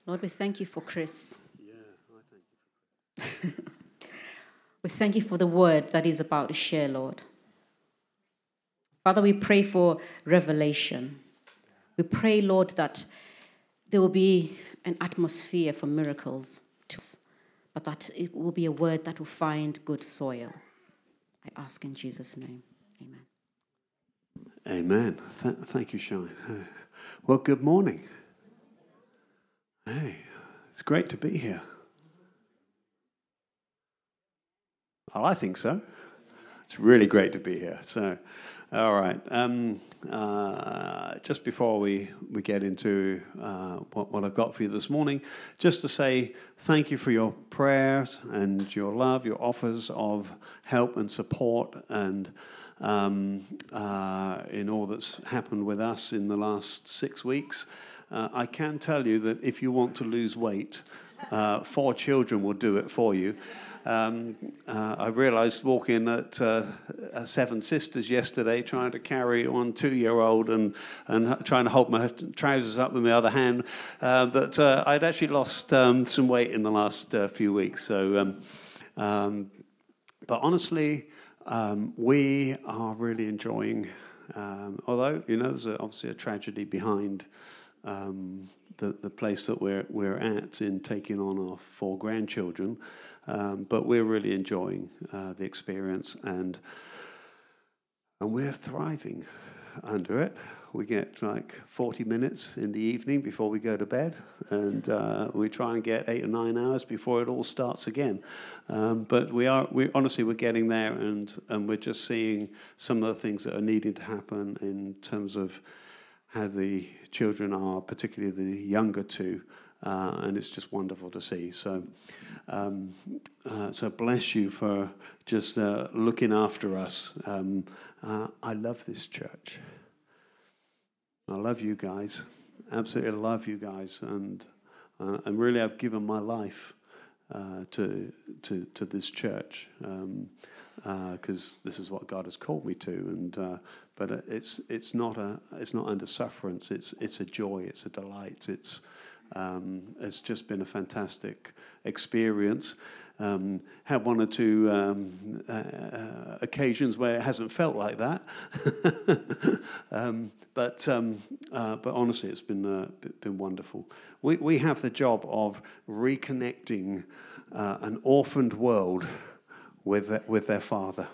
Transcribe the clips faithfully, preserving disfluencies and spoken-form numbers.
Lord, we thank you for Chris. Yeah, I thank you. We thank you for the word that he's about to share, Lord. Father, we pray for revelation. We pray, Lord, that there will be an atmosphere for miracles, to us, but that it will be a word that will find good soil. I ask in Jesus' name. Amen. Amen. Th- thank you, Shine. Uh, well, good morning. Hey, it's great to be here. Well, I think so. It's really great to be here. So, all right. Um, uh, just before we, we get into uh, what, what I've got for you this morning, just to say thank you for your prayers and your love, your offers of help and support, and um, uh, in all that's happened with us in the last six weeks. Uh, I can tell you that if you want to lose weight, uh, four children will do it for you. Um, uh, I realised walking at uh, uh, Seven Sisters yesterday, trying to carry one two-year-old and and trying to hold my trousers up with my other hand, uh, that uh, I'd actually lost um, some weight in the last uh, few weeks. So, um, um, but honestly, um, we are really enjoying. Um, although you know, there's a, obviously a tragedy behind um, the the place that we're we're at in taking on our four grandchildren. Um, but we're really enjoying uh, the experience, and and we're thriving under it. We get like forty minutes in the evening before we go to bed, and uh, we try and get eight or nine hours before it all starts again. Um, but we are, we honestly, we're getting there, and and we're just seeing some of the things that are needing to happen in terms of how the children are, particularly the younger two. Uh, and it's just wonderful to see. So, um, uh, so bless you for just uh, looking after us. Um, uh, I love this church. I love you guys. Absolutely love you guys, and uh, and really, I've given my life uh, to to to this church because um, uh, this is what God has called me to. And uh, but it's it's not a it's not under sufferance. It's it's a joy. It's a delight. It's Um, it's just been a fantastic experience. Um, had one or two um, uh, occasions where it hasn't felt like that, um, but um, uh, but honestly, it's been uh, been wonderful. We we have the job of reconnecting uh, an orphaned world with with their Father.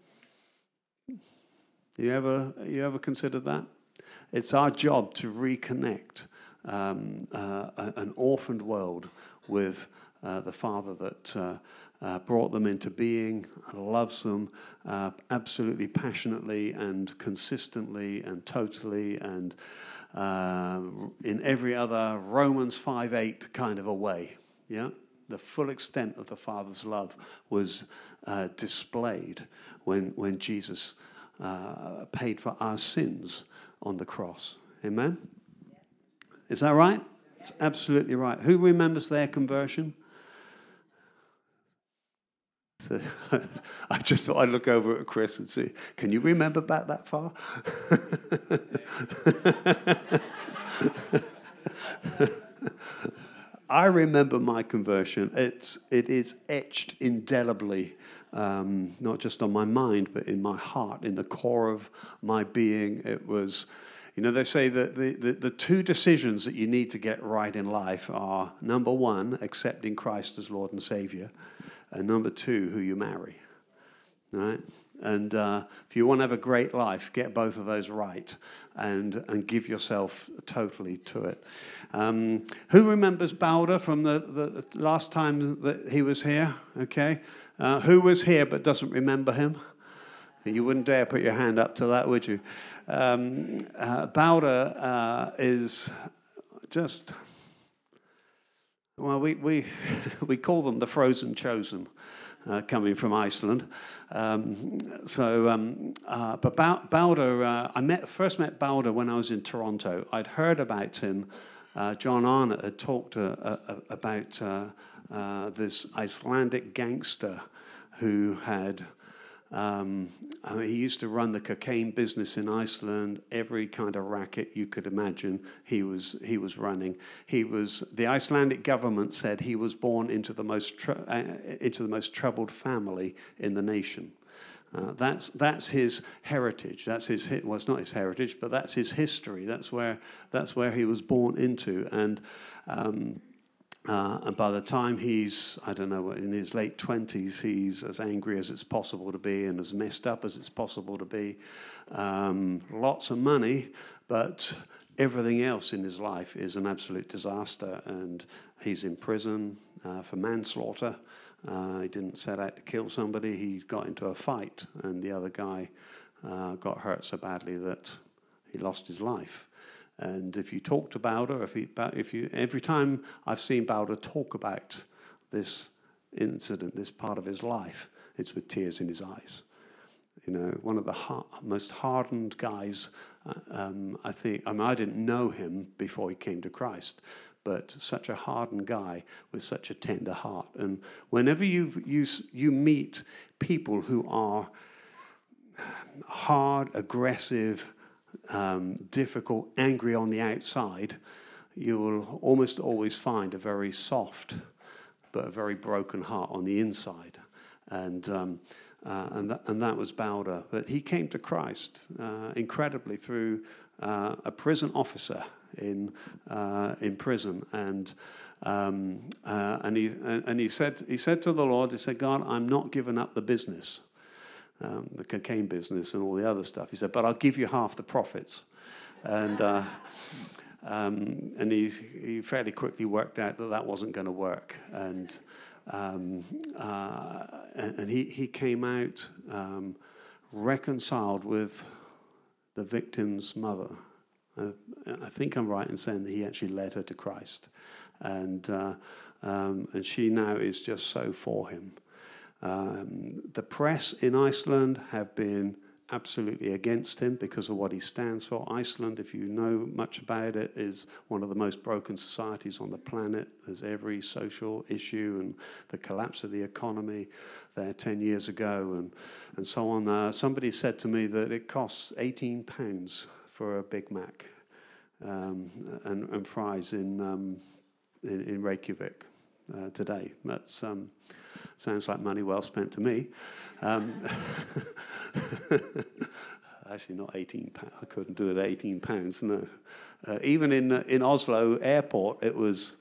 You ever you ever considered that? It's our job to reconnect Um, uh, an orphaned world with uh, the Father that uh, uh, brought them into being, loves them uh, absolutely passionately and consistently and totally and uh, in every other Romans five eight kind of a way. Yeah, the full extent of the Father's love was uh, displayed when when Jesus uh, paid for our sins on the cross. Amen. Is that right? It's absolutely right. Who remembers their conversion? So, I just thought I'd look over at Chris and see, can you remember back that far? I remember my conversion. It's, it is etched indelibly, um, not just on my mind, but in my heart, in the core of my being. It was... You know, they say that the, the, the two decisions that you need to get right in life are, number one, accepting Christ as Lord and Savior, and number two, who you marry, right? And uh, if you want to have a great life, get both of those right and and give yourself totally to it. Um, who remembers Bowder from the, the last time that he was here? Okay. Uh, who was here but doesn't remember him? You wouldn't dare put your hand up to that, would you? Um, uh, Bowder uh, is just, well, we we we call them the frozen chosen, uh, coming from Iceland. Um, so, um, uh, but Bowder, uh, I met first met Bowder when I was in Toronto. I'd heard about him. Uh, John Arnott had talked uh, uh, about uh, uh, this Icelandic gangster who had Um, I mean, he used to run the cocaine business in Iceland. Every kind of racket you could imagine, he was he was running. He was the Icelandic government said he was born into the most tr- uh, into the most troubled family in the nation. Uh, that's that's his heritage. That's his well, it's not his heritage, but that's his history. That's where that's where he was born into. And um, uh, and by the time he's I don't know in his late twenties, he's as angry as it's possible to be and as messed up as it's possible to be. Um, lots of money, but everything else in his life is an absolute disaster. And he's in prison uh, for manslaughter. Uh, he didn't set out to kill somebody. He got into a fight, and the other guy uh, got hurt so badly that he lost his life. And if you talk to Bowder, if, he, if you, every time I've seen Bowder talk about this incident, this part of his life, it's with tears in his eyes. You know, one of the ha- most hardened guys. Uh, um, I think. I mean, I didn't know him before he came to Christ. But such a hardened guy with such a tender heart. And whenever you, you, you meet people who are hard, aggressive, um, difficult, angry on the outside, you will almost always find a very soft but a very broken heart on the inside. And um, uh, and, that, and that was Bowder. But he came to Christ uh, incredibly through uh, a prison officer in uh, in prison, and um, uh, and he and he said he said to the Lord, he said, God, I'm not giving up the business, um, the cocaine business and all the other stuff. He said, but I'll give you half the profits, and uh, um, and he he fairly quickly worked out that that wasn't going to work, and um, uh, and, and he he came out um, reconciled with the victim's mother. Uh, I think I'm right in saying that he actually led her to Christ, and uh, um, and she now is just so for him. Um, the press in Iceland have been absolutely against him because of what he stands for. Iceland, if you know much about it, is one of the most broken societies on the planet. There's every social issue and the collapse of the economy there ten years ago, and and so on. Uh, somebody said to me that it costs eighteen pounds for a Big Mac um, and, and fries in, um, in in Reykjavik uh, today. That's um, sounds like money well spent to me. Um, actually, not eighteen pounds. I couldn't do it at eighteen pounds. No, uh, even in uh, in Oslo airport, it was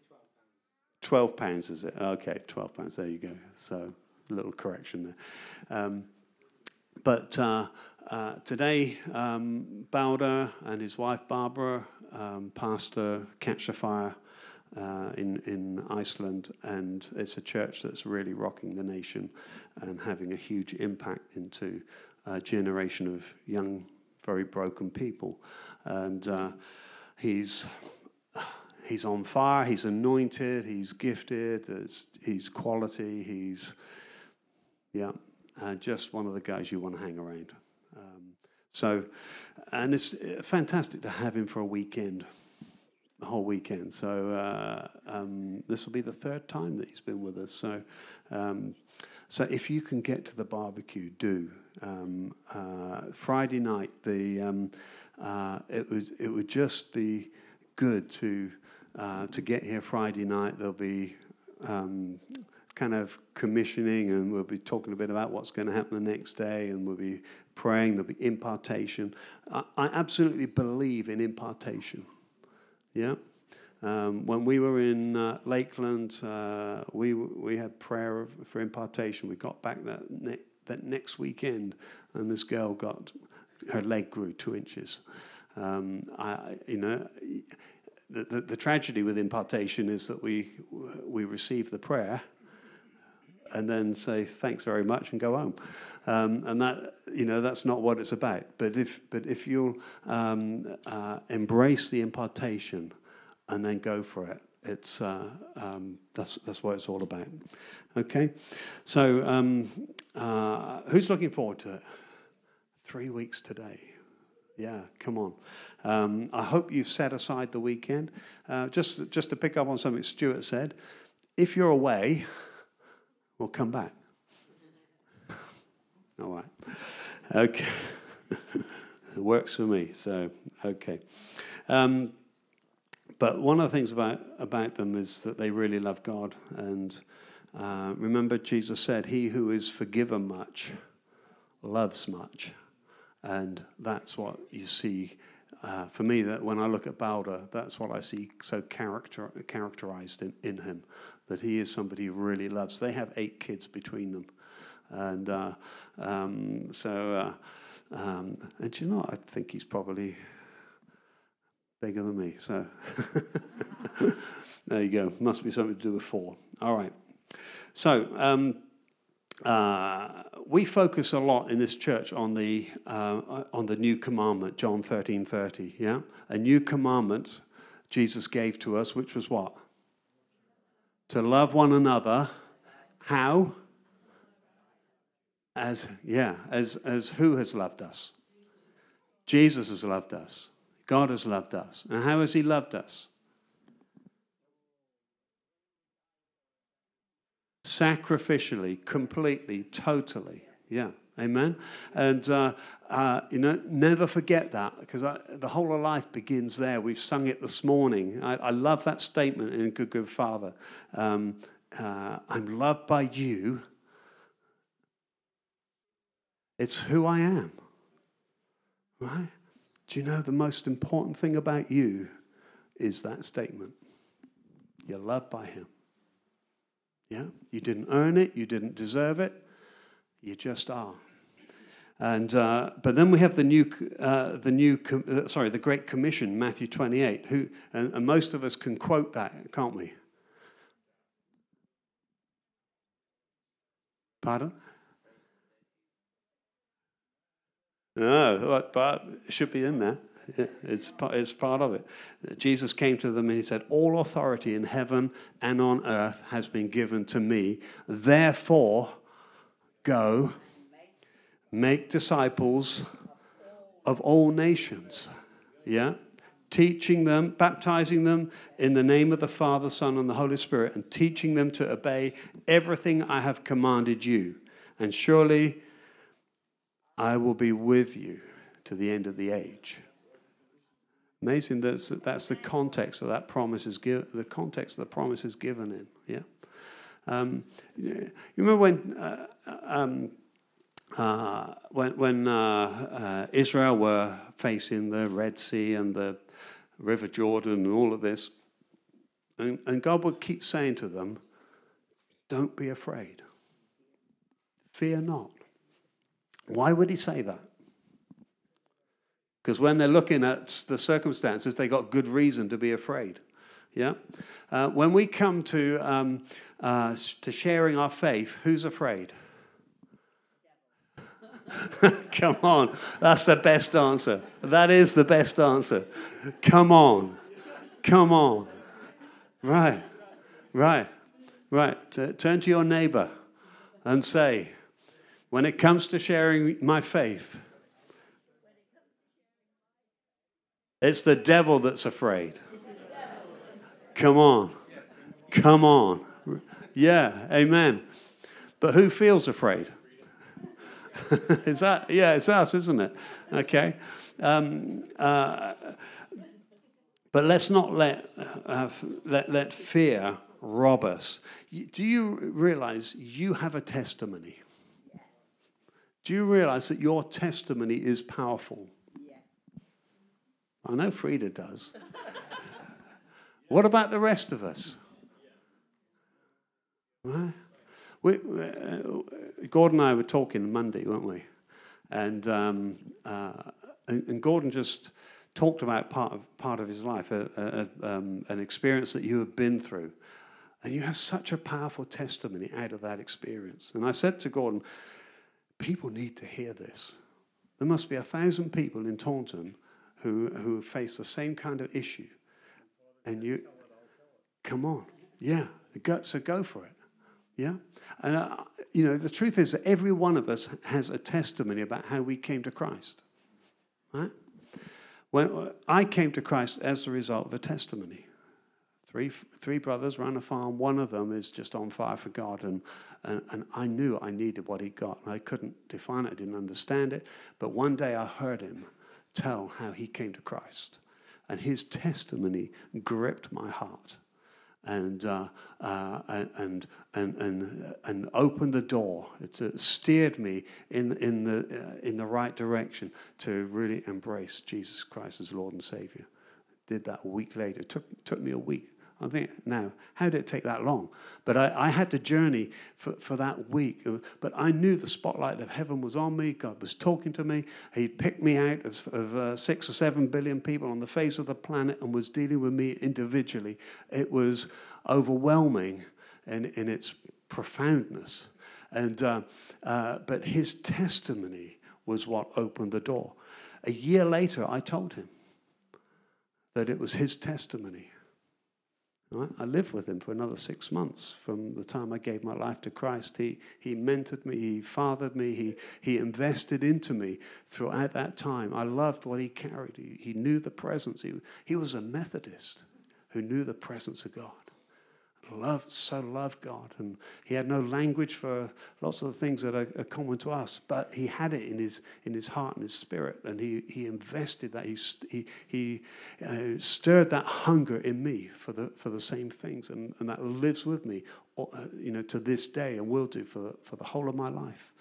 twelve pounds. Is it? Okay, twelve pounds. There you go. So a little correction there. Um, but. Uh, Uh, today, um, Bowder and his wife Barbara um, pastor Catch the Fire uh, in in Iceland, and it's a church that's really rocking the nation and having a huge impact into a generation of young, very broken people. And uh, he's he's on fire. He's anointed. He's gifted. It's, he's quality. He's yeah, uh, just one of the guys you want to hang around. Um, so, and it's fantastic to have him for a weekend, a whole weekend. So uh, um, this will be the third time that he's been with us. So, um, so if you can get to the barbecue, do. Um, uh, Friday night, the um, uh, it was it would just be good to uh, to get here Friday night. There'll be um, kind of commissioning, and we'll be talking a bit about what's going to happen the next day, and we'll be praying. There'll be impartation. I, I absolutely believe in impartation. Yeah. Um, when we were in uh, Lakeland, uh, we we had prayer for impartation. We got back that ne- that next weekend, and this girl got her leg grew two inches. Um, I, you know, the, the the tragedy with impartation is that we we receive the prayer and then say thanks very much and go home, um, and that you know that's not what it's about. But if but if you'll um, uh, embrace the impartation and then go for it, it's uh, um, that's that's what it's all about. Okay, so um, uh, who's looking forward to it? Three weeks today. Yeah, come on. Um, I hope you've set aside the weekend. Uh, just just to pick up on something Stuart said, if you're away, well, come back. All right. Okay. It works for me. So, okay. Um, but one of the things about, about them is that they really love God. And uh, remember, Jesus said, he who is forgiven much loves much. And that's what you see. Uh, for me, that when I look at Balder, that's what I see so character, characterized in, in him, that he is somebody who really loves. They have eight kids between them. And uh, um, so, uh, um, and you know, I think he's probably bigger than me. So there you go. Must be something to do with four. All right. So um, uh, we focus a lot in this church on the uh, on the new commandment, John thirteen thirty. Yeah, a new commandment Jesus gave to us, which was what? To love one another. How? As yeah, as as who has loved us? Jesus has loved us. God has loved us. And how has he loved us? Sacrificially, completely, totally. Yeah, amen. And uh, uh, you know, never forget that, because I, the whole of life begins there. We've sung it this morning. I, I love that statement in Good Good Father. Um, uh, I'm loved by you. It's who I am, right? Do you know the most important thing about you is that statement? You're loved by him. Yeah, you didn't earn it, you didn't deserve it, you just are. And uh, but then we have the new, uh, the new, uh, sorry, the Great Commission, Matthew twenty-eight. Who and, and most of us can quote that, can't we? Pardon? No, but it should be in there. It's part, it's part of it. Jesus came to them and he said, all authority in heaven and on earth has been given to me. Therefore, go, make disciples of all nations. Yeah? Teaching them, baptizing them in the name of the Father, Son, and the Holy Spirit, and teaching them to obey everything I have commanded you. And surely I will be with you to the end of the age. Amazing. That's that's the context of that promise is given. The context of the promise is given in. Yeah. Um, you remember when uh, um, uh, when when uh, uh, Israel were facing the Red Sea and the River Jordan and all of this, and, and God would keep saying to them, "Don't be afraid. Fear not." Why would he say that? Because when they're looking at the circumstances, they got good reason to be afraid. Yeah. Uh, when we come to um, uh, to sharing our faith, who's afraid? Come on, that's the best answer. That is the best answer. Come on, come on. Right, right, right. T- turn to your neighbor and say, when it comes to sharing my faith, it's the devil that's afraid. Come on. Come on. Yeah, amen. But who feels afraid? Is that, yeah, it's us, isn't it? Okay. Um, uh, but let's not let, uh, let, let fear rob us. Do you realize you have a testimony? Do you realize that your testimony is powerful? I know Frida does. What about the rest of us? Right? We, uh, Gordon and I were talking Monday, weren't we? And, um, uh, and, and Gordon just talked about part of part of his life, a, a, um, an experience that you have been through, and you have such a powerful testimony out of that experience. And I said to Gordon, people need to hear this. There must be a thousand people in Taunton who who face the same kind of issue, and you, come on, yeah, go, so go for it, yeah. And uh, you know, the truth is that every one of us has a testimony about how we came to Christ, right? When I came to Christ as a result of a testimony Three three brothers run a farm. One of them is just on fire for God. And, and, and I knew I needed what he got. And I couldn't define it. I didn't understand it. But one day I heard him tell how he came to Christ. And his testimony gripped my heart. And, uh, uh, and and and and opened the door. It uh, steered me in in the uh, in the right direction to really embrace Jesus Christ as Lord and Savior. Did that a week later. It took took me a week. I think now, how did it take that long? But I, I had to journey for, for that week. But I knew the spotlight of heaven was on me. God was talking to me. He picked me out of, of uh, six or seven billion people on the face of the planet and was dealing with me individually. It was overwhelming in, in its profoundness. And uh, uh, but his testimony was what opened the door. A year later, I told him that it was his testimony. Right? I lived with him for another six months from the time I gave my life to Christ. He he mentored me, he fathered me, he he invested into me throughout that time. I loved what he carried. He, he knew the presence. He, he was a Methodist who knew the presence of God. Loved, so loved God. And he had no language for lots of the things that are, are common to us, but he had it in his in his heart and his spirit, and he he invested that. He he he uh, stirred that hunger in me for the for the same things, and, and that lives with me, uh, you know, to this day, and will do for the, for the whole of my life.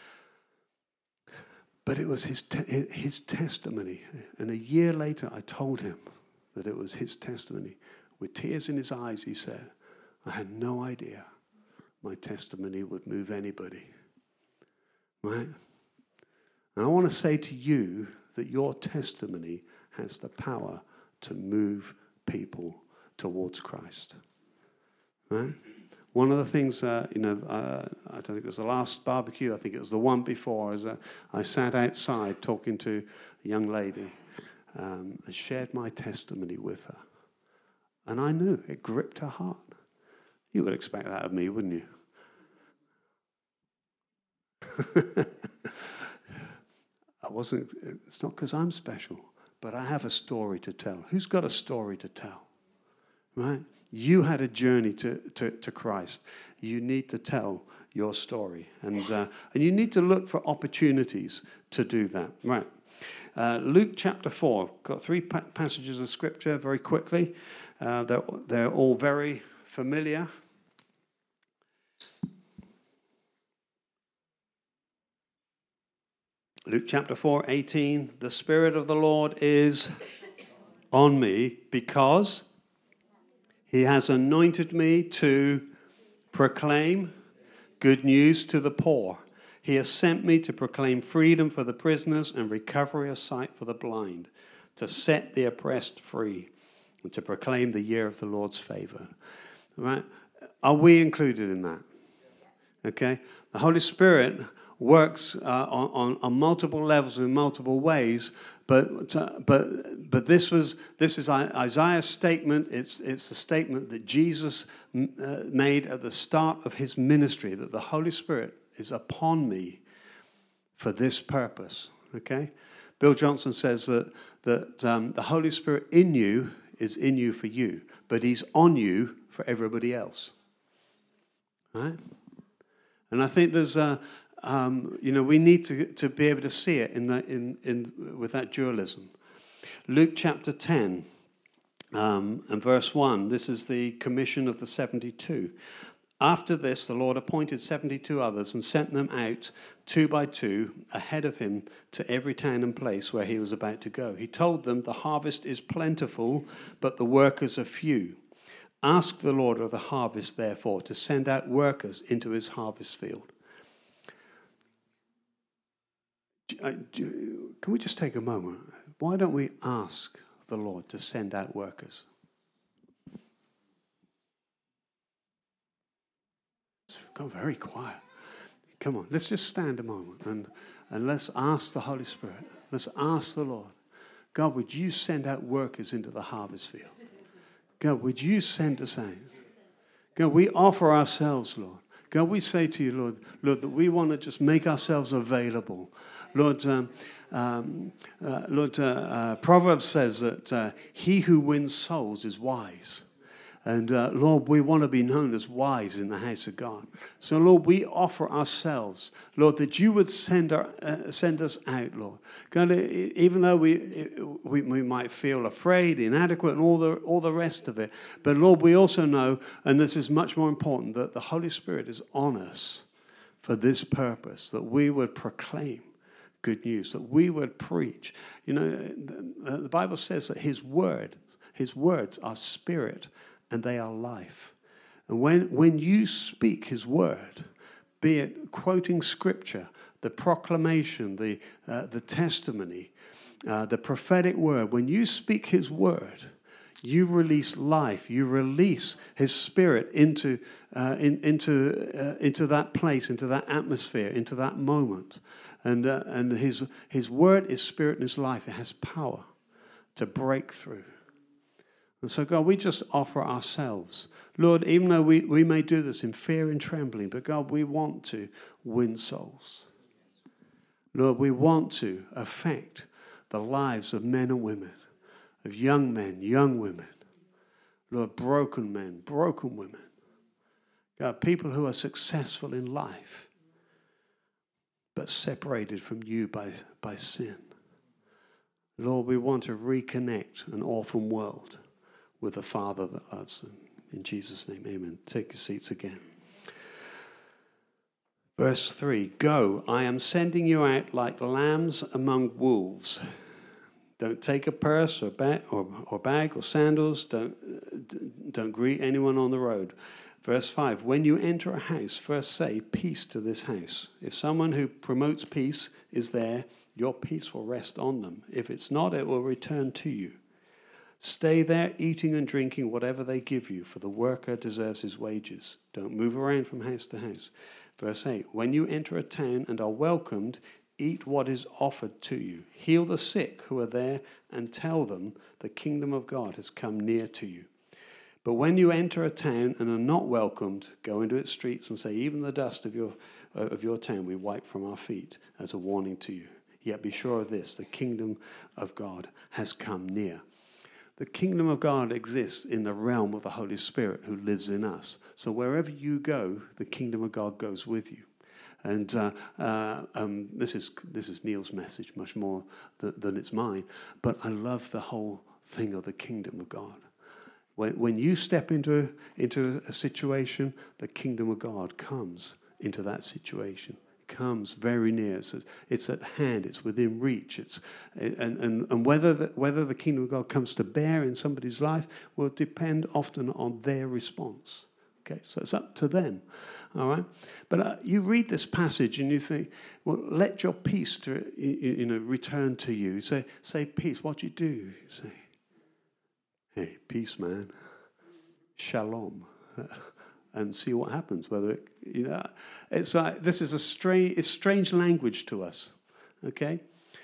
But it was his te- his testimony, and a year later, I told him that it was his testimony. With tears in his eyes, he said, I had no idea my testimony would move anybody. Right? And I want to say to you that your testimony has the power to move people towards Christ. Right? One of the things, uh, you know, uh, I don't think it was the last barbecue, I think it was the one before, as uh, I sat outside talking to a young lady um, and shared my testimony with her. And I knew it gripped her heart. You would expect that of me, wouldn't you? I wasn't, it's not because I'm special, but I have a story to tell. Who's got a story to tell? Right? You had a journey to, to, to Christ. You need to tell your story. And, uh, and you need to look for opportunities to do that. Right. Uh, Luke chapter four. Got three pa- passages of scripture very quickly. Uh, they're, they're all very familiar. Luke chapter four, eighteen. The Spirit of the Lord is on me because he has anointed me to proclaim good news to the poor. He has sent me to proclaim freedom for the prisoners and recovery of sight for the blind, to set the oppressed free, and to proclaim the year of the Lord's favor. Right? Are we included in that? Okay? The Holy Spirit works uh, on, on, on multiple levels in multiple ways, but uh, but but this was this is Isaiah's statement. It's it's a statement that Jesus uh, made at the start of his ministry, that the Holy Spirit is upon me for this purpose. Okay? Bill Johnson says that that um, the Holy Spirit in you is in you for you, but he's on you for everybody else. Right? And I think there's a, um, you know, we need to to be able to see it in that in in with that dualism. Luke chapter ten um, and verse one. This is the commission of the seventy-two. After this, the Lord appointed seventy-two others and sent them out two by two ahead of him to every town and place where he was about to go. He told them, the harvest is plentiful, but the workers are few. Ask the Lord of the harvest, therefore, to send out workers into his harvest field. Can we just take a moment? Why don't we ask the Lord to send out workers? It's gone very quiet. Come on, let's just stand a moment and, and let's ask the Holy Spirit. Let's ask the Lord. God, would you send out workers into the harvest field? God, would you send us out? God, we offer ourselves, Lord. God, we say to you, Lord, Lord, that we want to just make ourselves available. Lord, um, um, uh, Lord, uh, uh, Proverbs says that uh, he who wins souls is wise. And uh, Lord, we want to be known as wise in the house of God. So Lord, we offer ourselves, Lord, that you would send our, uh, send us out, Lord. God, even though we, we we might feel afraid, inadequate, and all the all the rest of it, but Lord, we also know, and this is much more important, that the Holy Spirit is on us for this purpose, that we would proclaim good news, that we would preach. You know, the, the Bible says that His word, His words are spirit and they are life. And when, when you speak His word, be it quoting scripture, the proclamation, the, uh, the testimony, uh, the prophetic word, when you speak His word, you release life. You release His Spirit into uh, in, into uh, into that place, into that atmosphere, into that moment. And uh, and His His word is spirit and is life. It has power to break through. And so, God, we just offer ourselves. Lord, even though we, we may do this in fear and trembling, but God, we want to win souls. Lord, we want to affect the lives of men and women, of young men, young women. Lord, broken men, broken women. God, people who are successful in life, but separated from you by, by sin. Lord, we want to reconnect an orphan world with a Father that loves them. In Jesus' name, amen. Take your seats again. Verse three, go, I am sending you out like lambs among wolves. Don't take a purse or bag or, or bag or sandals. Don't, don't greet anyone on the road. Verse five, when you enter a house, first say, peace to this house. If someone who promotes peace is there, your peace will rest on them. If it's not, it will return to you. Stay there, eating and drinking whatever they give you, for the worker deserves his wages. Don't move around from house to house. Verse eight, when you enter a town and are welcomed, eat what is offered to you. Heal the sick who are there and tell them the kingdom of God has come near to you. But when you enter a town and are not welcomed, go into its streets and say, even the dust of your, uh, of your town we wipe from our feet as a warning to you. Yet be sure of this, the kingdom of God has come near. The kingdom of God exists in the realm of the Holy Spirit who lives in us. So wherever you go, the kingdom of God goes with you. And uh, uh, um, this is this is Neil's message much more th- than it's mine. But I love the whole thing of the kingdom of God. When when you step into into a situation, the kingdom of God comes into that situation. Comes very near. It's, it's at hand. It's within reach. It's and and, and whether the, whether the kingdom of God comes to bear in somebody's life will depend often on their response. Okay, so it's up to them. All right, but uh, you read this passage and you think, well, let your peace to you, you know return to you. You say say peace. What do you do? You say, hey, peace, man. Shalom. And see what happens. Whether it, you know, it's like this is a strange, it's strange language to us. Okay,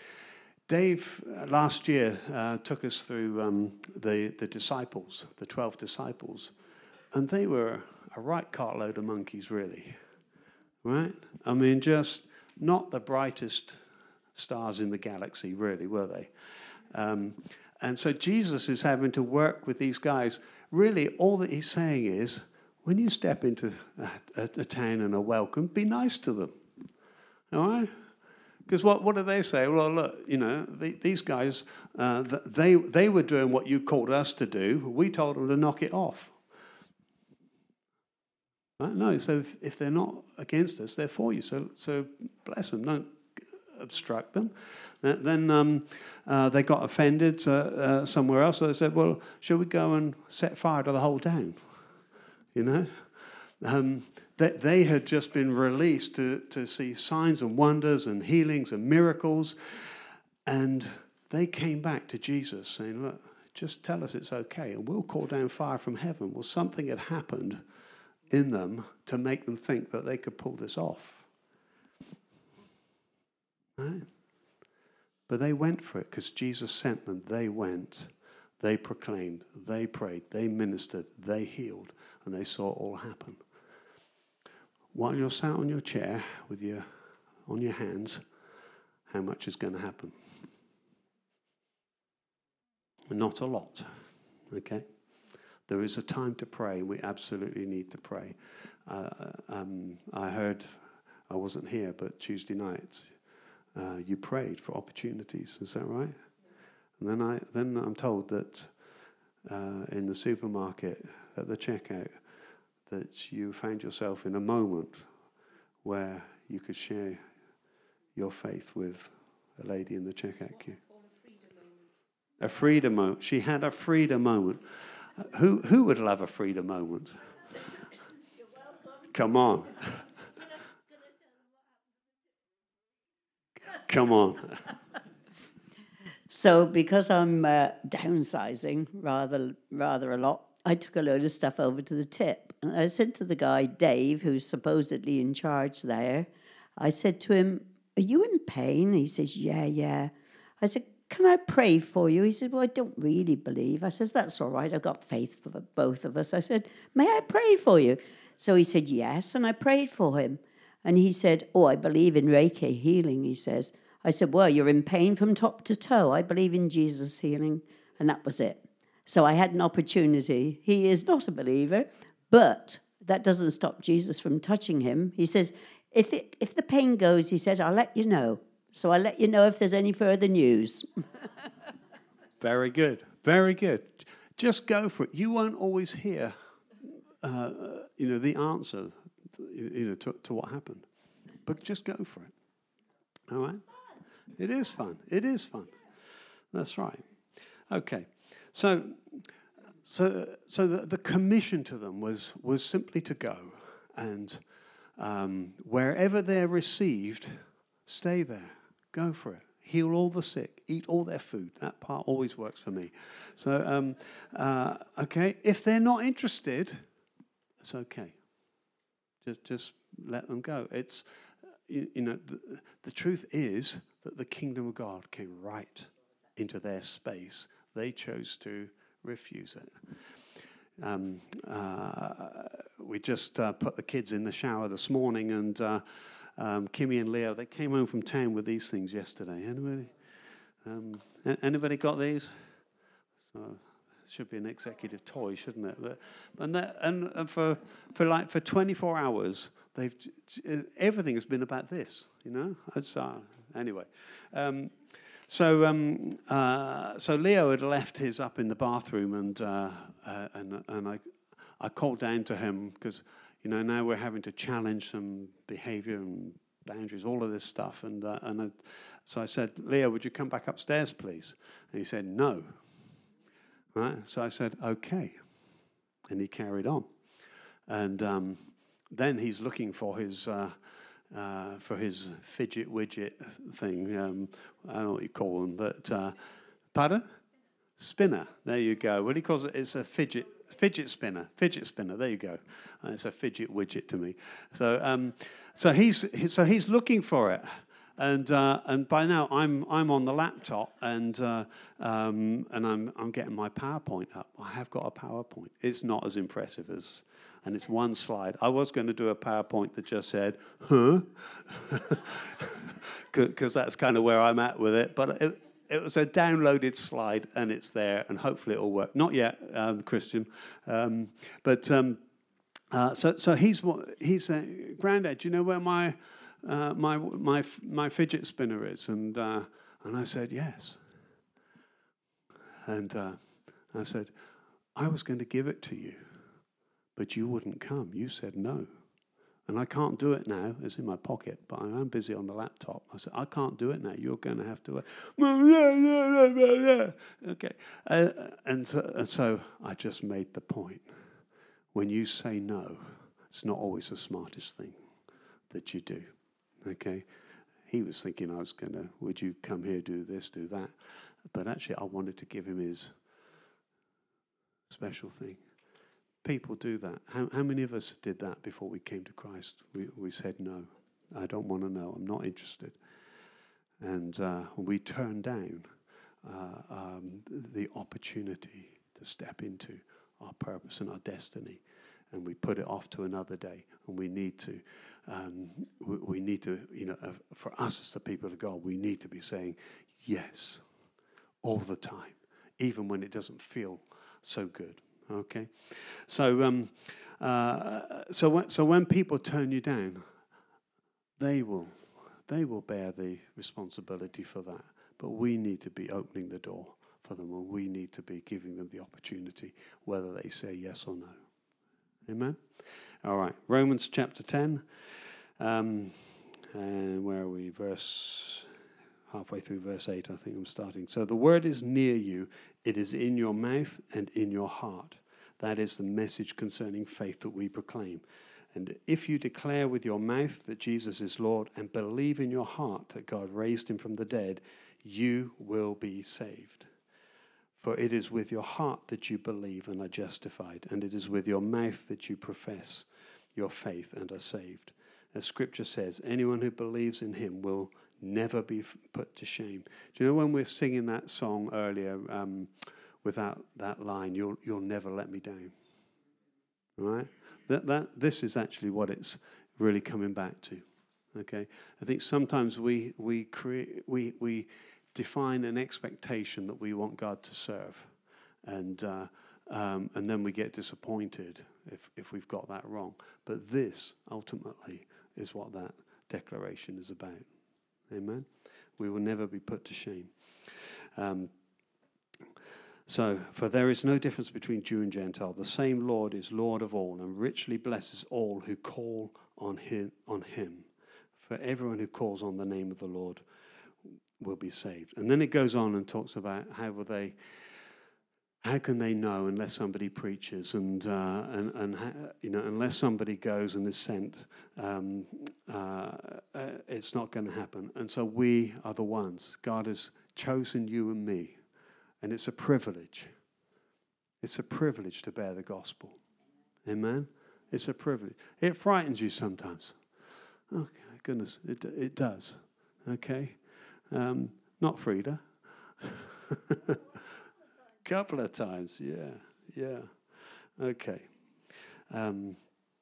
Dave uh, last year uh, took us through um, the the disciples, the twelve disciples, and they were a right cartload of monkeys, really. Right? I mean, just not the brightest stars in the galaxy, really, were they? Um, and so Jesus is having to work with these guys. Really, all that he's saying is, when you step into a, a, a town and are welcome, be nice to them. All right? Because what, what do they say? Well, look, you know, the, these guys, uh, they, they were doing what you called us to do. We told them to knock it off. Right? No, so if, if they're not against us, they're for you. So, so bless them. Don't obstruct them. Then um, uh, they got offended uh, uh, somewhere else. So they said, well, shall we go and set fire to the whole town? You know, um, they, they had just been released to, to see signs and wonders and healings and miracles. And they came back to Jesus saying, look, just tell us it's okay and we'll call down fire from heaven. Well, something had happened in them to make them think that they could pull this off. Right? But they went for it because Jesus sent them. They went. They proclaimed. They prayed. They ministered. They healed. And they saw it all happen. While you're sat on your chair with your on your hands, how much is going to happen? Not a lot. Okay? There is a time to pray. We absolutely need to pray. Uh, um, I heard, I wasn't here, but Tuesday night, uh, you prayed for opportunities. Is that right? And then I then I'm told that uh, in the supermarket at the checkout that you found yourself in a moment where you could share your faith with a lady in the checkout queue. A freedom moment. She had a freedom moment. Who who would love a freedom moment? Come on. Come on. So because I'm uh, downsizing rather rather a lot, I took a load of stuff over to the tip. And I said to the guy, Dave, who's supposedly in charge there, I said to him, are you in pain? He says, yeah, yeah. I said, can I pray for you? He said, well, I don't really believe. I said, that's all right. I've got faith for both of us. I said, may I pray for you? So he said, yes, and I prayed for him. And he said, oh, I believe in Reiki healing, he says. I said, well, you're in pain from top to toe. I believe in Jesus healing. And that was it. So I had an opportunity. He is not a believer, but that doesn't stop Jesus from touching him. He says, if it, if the pain goes, he says, I'll let you know. So I'll let you know if there's any further news. Very good. Very good. Just go for it. You won't always hear, uh, you know, the answer, you know, to, to what happened. But just go for it. All right? It is fun. It is fun. That's right. Okay. So, so, so the, the commission to them was was simply to go, and um, wherever they're received, stay there. Go for it. Heal all the sick. Eat all their food. That part always works for me. So, um, uh, okay. If they're not interested, it's okay. Just just let them go. It's you, you know the, the truth is that the kingdom of God came right into their space. They chose to refuse it. Um, uh, we just uh, put the kids in the shower this morning, and uh, um, Kimmy and Leo, they came home from town with these things yesterday. Anybody? Um, anybody got these? So it should be an executive toy, shouldn't it? But, and that, and, and for for like for twenty-four hours, they've everything has been about this. You know, it's uh, anyway. Um, So, um, uh, so Leo had left his up in the bathroom, and uh, uh, and and I, I called down to him because, you know, now we're having to challenge some behaviour and boundaries, all of this stuff, and uh, and I, so I said, Leo, would you come back upstairs, please? And he said, no. Right. So I said, okay, and he carried on, and um, then he's looking for his. Uh, Uh, for his fidget widget thing. Um, I don't know what you call them, but uh, pardon? Spinner. There you go. What he calls it? It's a fidget fidget spinner. Fidget spinner. There you go. Uh, it's a fidget widget to me. So, um, so he's he, so he's looking for it, and uh, and by now I'm I'm on the laptop, and uh, um, and I'm I'm getting my PowerPoint up. I have got a PowerPoint. It's not as impressive as. And it's one slide. I was going to do a PowerPoint that just said, huh? Because that's kind of where I'm at with it. But it, it was a downloaded slide, and it's there, and hopefully it'll work. Not yet, um, Christian. Um, but um, uh, so so he's he's uh, Grandad, do you know where my uh, my my my fidget spinner is? And uh, and I said yes. And uh, I said, I was going to give it to you. But you wouldn't come. You said no. And I can't do it now. It's in my pocket, but I am busy on the laptop. I said, I can't do it now. You're going to have to. Okay. Uh, and, so, and so I just made the point. When you say no, it's not always the smartest thing that you do. Okay. He was thinking I was going to, would you come here, do this, do that? But actually, I wanted to give him his special thing. People do that. How, how many of us did that before we came to Christ? We, we said, no, I don't want to know. I'm not interested. And uh, we turned down uh, um, the opportunity to step into our purpose and our destiny. And we put it off to another day. And we need to, um, we, we need to, you know, uh, for us as the people of God, we need to be saying yes all the time, even when it doesn't feel so good. Okay, so um, uh, so when, so when people turn you down, they will they will bear the responsibility for that. But we need to be opening the door for them, and we need to be giving them the opportunity, whether they say yes or no. Amen. All right, Romans chapter ten, um, and where are we? Verse halfway through verse eight, I think I'm starting. So the word is near you; it is in your mouth and in your heart. That is the message concerning faith that we proclaim. And if you declare with your mouth that Jesus is Lord and believe in your heart that God raised him from the dead, you will be saved. For it is with your heart that you believe and are justified, and it is with your mouth that you profess your faith and are saved. As Scripture says, anyone who believes in him will never be put to shame. Do you know when we're singing that song earlier, um, without that line, you'll you'll never let me down. Right? That that this is actually what it's really coming back to. Okay? I think sometimes we we create we we define an expectation that we want God to serve, and uh, um, and then we get disappointed if if we've got that wrong. But this ultimately is what that declaration is about. Amen. We will never be put to shame. Um, So, for there is no difference between Jew and Gentile. The same Lord is Lord of all and richly blesses all who call on him, on him. For everyone who calls on the name of the Lord will be saved. And then it goes on and talks about how will they, how can they know unless somebody preaches, and uh, and and you know unless somebody goes and is sent, um, uh, uh, it's not going to happen. And so we are the ones. God has chosen you and me. And it's a privilege. It's a privilege to bear the gospel. Amen? It's a privilege. It frightens you sometimes. Oh, goodness, it it does. Okay? Um, not Frida. Couple of times, yeah, yeah. Okay. Um,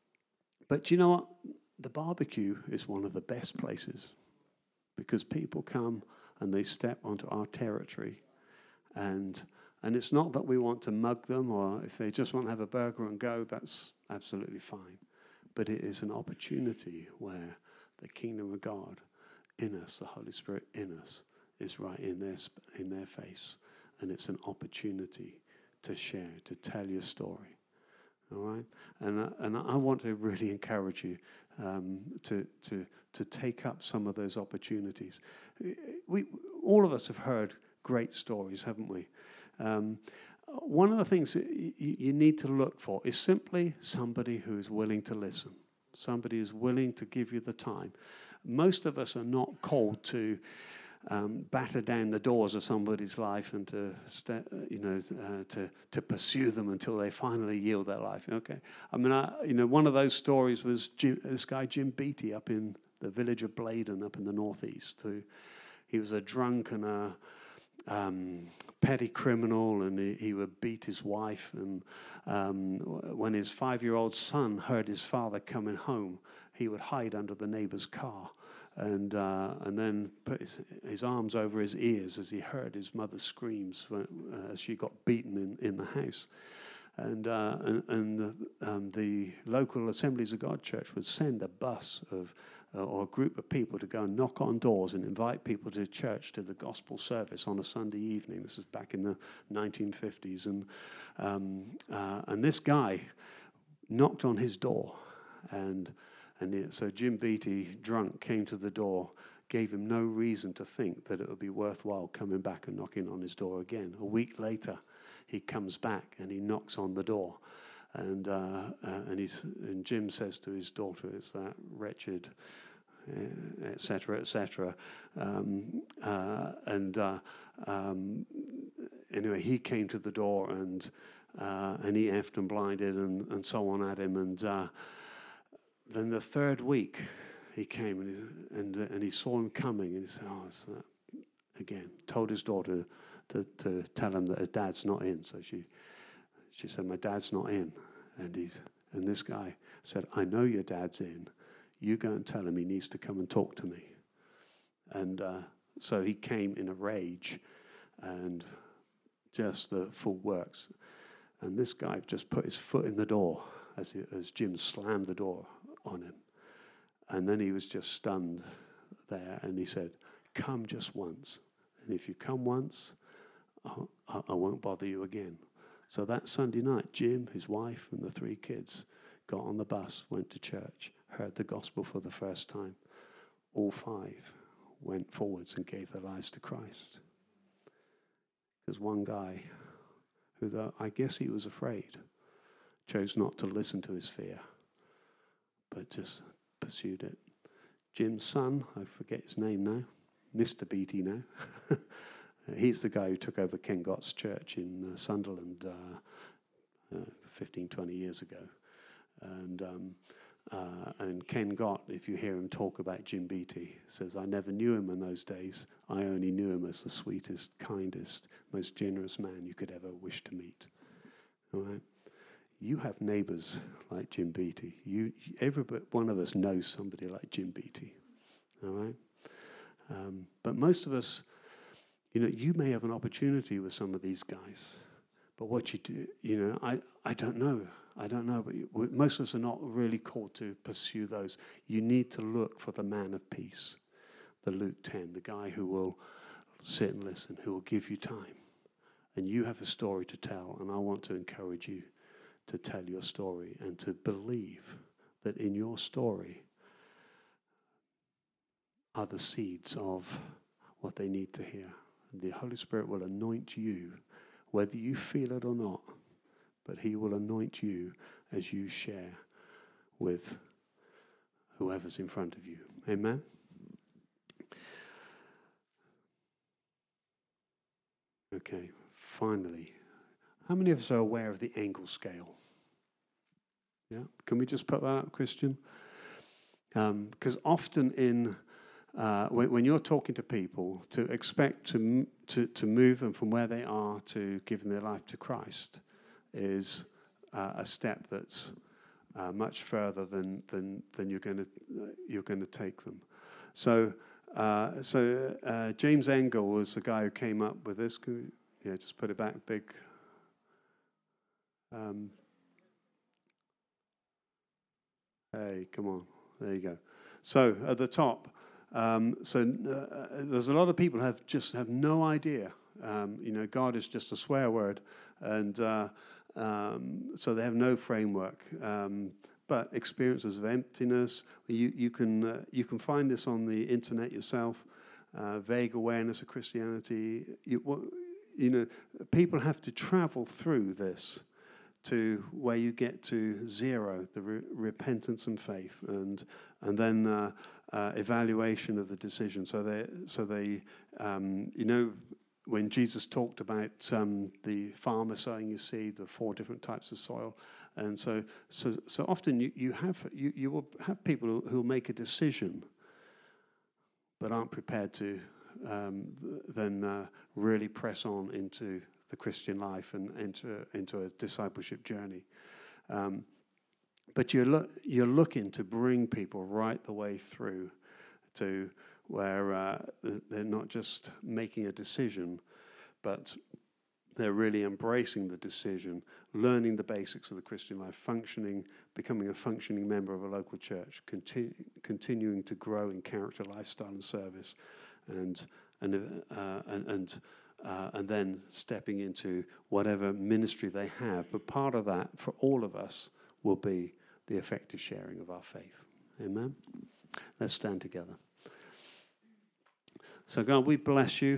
but you know what? The barbecue is one of the best places because people come and they step onto our territory. And and it's not that we want to mug them, or if they just want to have a burger and go, that's absolutely fine. But it is an opportunity where the kingdom of God in us, the Holy Spirit in us, is right in their in their face, and it's an opportunity to share, to tell your story. All right, and uh, and I want to really encourage you um, to to to take up some of those opportunities. We all of us have heard great stories, haven't we? Um, one of the things that y- you need to look for is simply somebody who is willing to listen, somebody who's willing to give you the time. Most of us are not called to um, batter down the doors of somebody's life and to, st- you know, uh, to to pursue them until they finally yield their life. Okay, I mean, I, you know, one of those stories was Jim, this guy Jim Beattie up in the village of Bladen, up in the northeast. Who he was a drunk and a Um, petty criminal, and he, he would beat his wife. And um, when his five-year-old son heard his father coming home, he would hide under the neighbor's car, and uh, and then put his, his arms over his ears as he heard his mother's screams when, uh, as she got beaten in, in the house. And uh, and, and um, the local Assemblies of God church would send a bus of uh, or a group of people to go and knock on doors and invite people to church, to the gospel service on a Sunday evening. This is back in the nineteen fifties, and um, uh, and this guy knocked on his door, and and it, so Jim Beattie, drunk, came to the door. Gave him no reason to think that it would be worthwhile coming back and knocking on his door again. A week later, he comes back and he knocks on the door, and uh, uh, and he's and Jim says to his daughter, "It's that wretched, et cetera, et cetera" Um, uh, and uh, um, anyway, he came to the door and uh, and he effed and blinded and, and so on at him. And uh, then the third week, he came and he, and, uh, and he saw him coming, and he said, "Oh, it's that again." Told his daughter to to tell him that his dad's not in. So she she said, "My dad's not in." And he's and this guy said, "I know your dad's in. You go and tell him he needs to come and talk to me." And uh, so he came in a rage and just the full works. And this guy just put his foot in the door as, he, as Jim slammed the door on him. And then he was just stunned there, and he said, come just once. And if you come once, I, I won't bother you again. So that Sunday night, Jim, his wife, and the three kids got on the bus, went to church, heard the gospel for the first time. All five went forwards and gave their lives to Christ. Because one guy, who though I guess he was afraid, chose not to listen to his fear, but just pursued it. Jim's son, I forget his name now, Mister Beatty now. He's the guy who took over Ken Gott's church in uh, Sunderland uh, uh, fifteen, twenty years ago. And um, uh, and Ken Gott, if you hear him talk about Jim Beatty, says, I never knew him in those days. I only knew him as the sweetest, kindest, most generous man you could ever wish to meet. All right? You have neighbors like Jim Beatty. You, every one of us knows somebody like Jim Beatty. All right? Um, but most of us, you know, you may have an opportunity with some of these guys. But what you do, you know, I, I don't know. I don't know. But you, most of us are not really called to pursue those. You need to look for the man of peace, the Luke ten, the guy who will sit and listen, who will give you time. And you have a story to tell, and I want to encourage you to tell your story and to believe that in your story are the seeds of what they need to hear. And the Holy Spirit will anoint you, whether you feel it or not, but he will anoint you as you share with whoever's in front of you. Amen? Okay, finally, how many of us are aware of the Engel scale? Yeah, can we just put that up, Christian? Because um, often in uh, when, when you're talking to people, to expect to, to to move them from where they are to giving their life to Christ is uh, a step that's uh, much further than than than you're going to uh, you're going to take them. So uh, so uh, James Engel was the guy who came up with this. Can we, yeah, just put it back big. Um, hey, come on. There you go. So at the top, um, so uh, there's a lot of people have just have no idea. Um, you know, God is just a swear word, and uh, um, so they have no framework. Um, but experiences of emptiness, you you can uh, you can find this on the internet yourself. Uh, vague awareness of Christianity. You, you know, people have to travel through this to where you get to zero, the re- repentance and faith, and and then uh, uh, evaluation of the decision. So they, so they, um, you know, when Jesus talked about um, the farmer sowing his seed, the four different types of soil, and so so so often you, you have you, you will have people who will make a decision, but aren't prepared to um, then uh, really press on into the Christian life and into into a discipleship journey. Um, but you're lo- you're looking to bring people right the way through to where uh, they're not just making a decision, but they're really embracing the decision, learning the basics of the Christian life, functioning, becoming a functioning member of a local church, continu- continuing to grow in character, lifestyle, and service, and and uh, and. and Uh, and then stepping into whatever ministry they have. But part of that, for all of us, will be the effective sharing of our faith. Amen? Let's stand together. So, God, we bless you.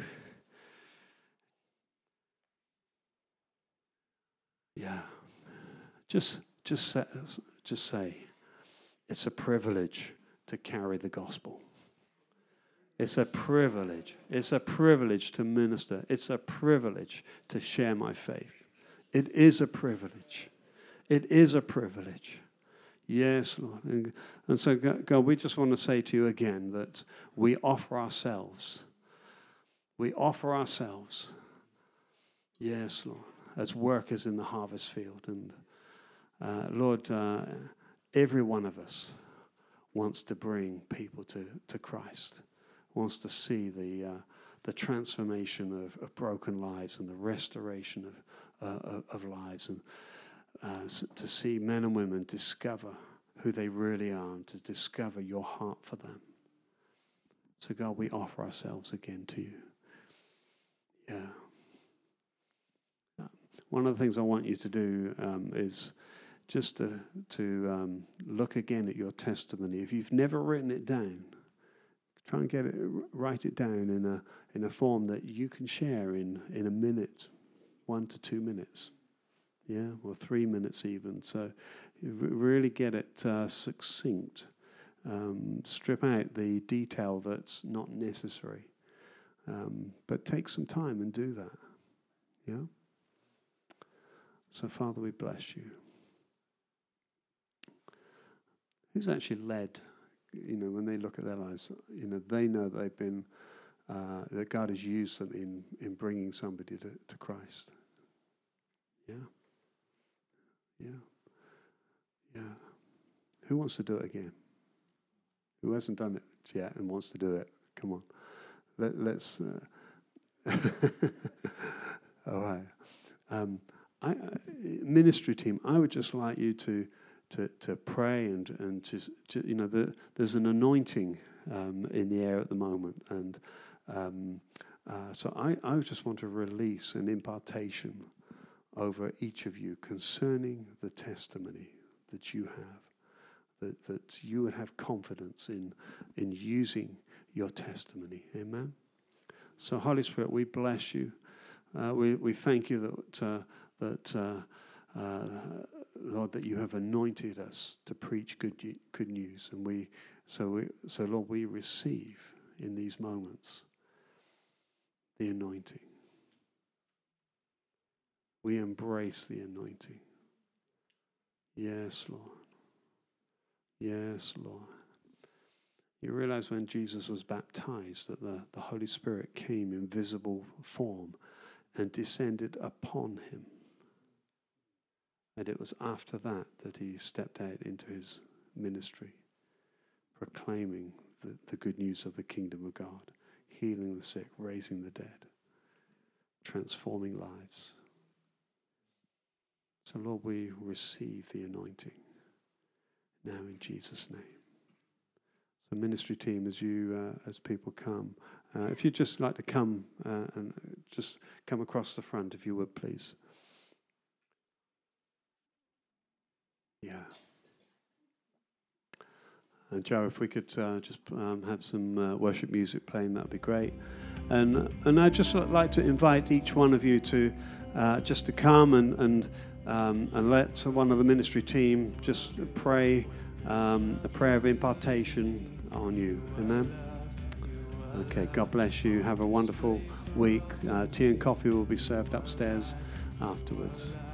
Yeah. Just, just, say, just say, it's a privilege to carry the gospel. It's a privilege. It's a privilege to minister. It's a privilege to share my faith. It is a privilege. It is a privilege. Yes, Lord. And, and so, God, we just want to say to you again that we offer ourselves. We offer ourselves. Yes, Lord, as workers in the harvest field. And, uh, Lord, uh, every one of us wants to bring people to, to Christ. Wants to see the uh, the transformation of, of broken lives and the restoration of, uh, of lives, and uh, to see men and women discover who they really are, and to discover your heart for them. So God, we offer ourselves again to you. Yeah. One of the things I want you to do um, is just to, to um, look again at your testimony. If you've never written it down, try and get it, write it down in a in a form that you can share in, in a minute, one to two minutes, yeah, or three minutes even. So you really get it uh, succinct. Um, strip out the detail that's not necessary, um, but take some time and do that. Yeah. So Father, we bless you. Who's actually led? You know, when they look at their lives, you know, they know that they've been, uh, that God has used them in, in bringing somebody to, to Christ. Yeah. Yeah. Yeah. Who wants to do it again? Who hasn't done it yet and wants to do it? Come on. Let, let's. Uh, all right. Um, I, uh, ministry team, I would just like you to to, to pray and and to, to you know, the, there's an anointing um, in the air at the moment, and um, uh, so I, I just want to release an impartation over each of you concerning the testimony that you have, that that you would have confidence in in using your testimony. Amen. So Holy Spirit, we bless you. Uh, we we thank you that uh, that. Uh, Uh, Lord, that you have anointed us to preach good good news, and we so we so Lord, we receive in these moments the anointing. We embrace the anointing. Yes, Lord. Yes, Lord. You realize when Jesus was baptized that the, the Holy Spirit came in visible form and descended upon him. And it was after that that he stepped out into his ministry, proclaiming the, the good news of the kingdom of God, healing the sick, raising the dead, transforming lives. So, Lord, we receive the anointing now in Jesus' name. So, ministry team, as you, uh, as people come, uh, if you'd just like to come uh, and just come across the front, if you would, please. Yeah. And Joe, if we could uh, just um, have some uh, worship music playing, that would be great. And and I'd just like to invite each one of you to uh, just to come and and um, and let one of the ministry team just pray um, a prayer of impartation on you. Amen. Okay. God bless you. Have a wonderful week. Uh, tea and coffee will be served upstairs afterwards.